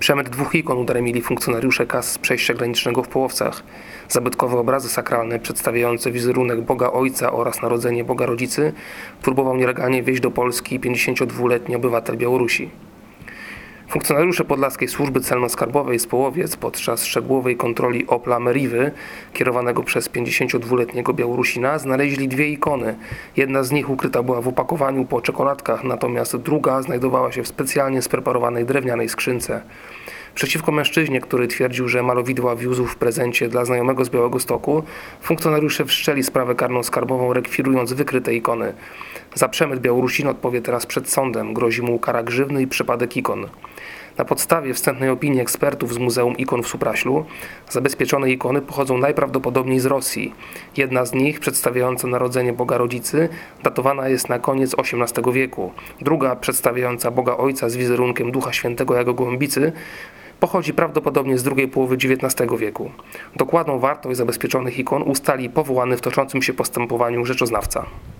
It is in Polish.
Przemyt 2 ikon udaremnili funkcjonariusze kas z przejścia granicznego w Połowcach. Zabytkowe obrazy sakralne przedstawiające wizerunek Boga Ojca oraz Narodzenie Boga Rodzicy próbował nielegalnie wieźć do Polski 52-letni obywatel Białorusi. Funkcjonariusze Podlaskiej Służby Celno-Skarbowej z Połowiec podczas szczegółowej kontroli Opla Meriwy, kierowanego przez 52-letniego Białorusina, znaleźli 2 ikony. Jedna z nich ukryta była w opakowaniu po czekoladkach, natomiast druga znajdowała się w specjalnie spreparowanej drewnianej skrzynce. Przeciwko mężczyźnie, który twierdził, że malowidła wiózł w prezencie dla znajomego z Białegostoku, funkcjonariusze wszczęli sprawę karną skarbową, rekwirując wykryte ikony. Za przemyt Białorusin odpowie teraz przed sądem. Grozi mu kara grzywny i przypadek ikon. Na podstawie wstępnej opinii ekspertów z Muzeum Ikon w Supraślu zabezpieczone ikony pochodzą najprawdopodobniej z Rosji. Jedna z nich, przedstawiająca Narodzenie Boga Rodzicy, datowana jest na koniec XVIII wieku. Druga, przedstawiająca Boga Ojca z wizerunkiem Ducha Świętego jako gołębicy, pochodzi prawdopodobnie z drugiej połowy XIX wieku. Dokładną wartość zabezpieczonych ikon ustali powołany w toczącym się postępowaniu rzeczoznawca.